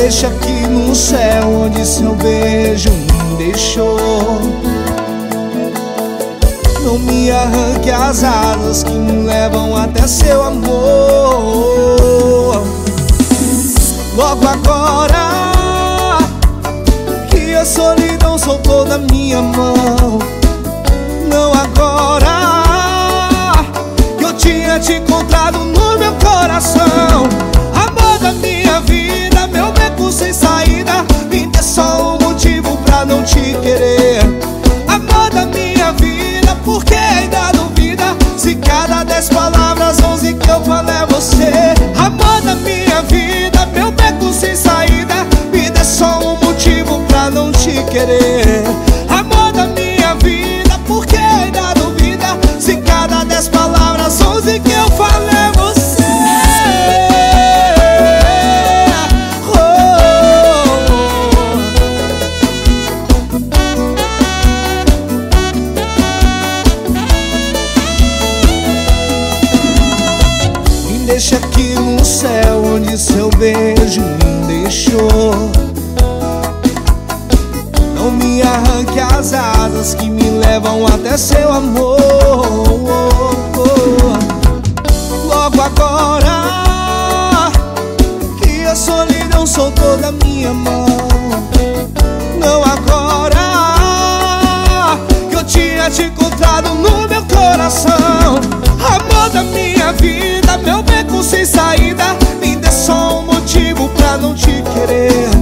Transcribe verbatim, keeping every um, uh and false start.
deixa aqui no céu onde seu beijo me deixou. Não me arranque as asas que me levam até seu amor. Logo agora que a solidão soltou da minha mão. Não agora que eu tinha te encontrado no meu coração. Amor da minha vida, meu beco sem saída, me dê só um motivo pra não te querer. Amor da minha vida, por que ainda duvida? Se cada dez palavras, onze que eu falo é você. Amor da minha vida, meu beco sem saída, me dê só um motivo pra não te querer. Amor da minha vida, por que ainda duvida? Se cada dez palavras, onze que eu falo é você. Deixa aqui no céu onde seu beijo me deixou. Não me arranque as asas que me levam até seu amor. Logo agora que a solidão soltou da minha mão. Não agora que eu tinha te encontrado no meu coração. Amor da minha vida, meu beco sem saída, me dê só um motivo pra não te querer.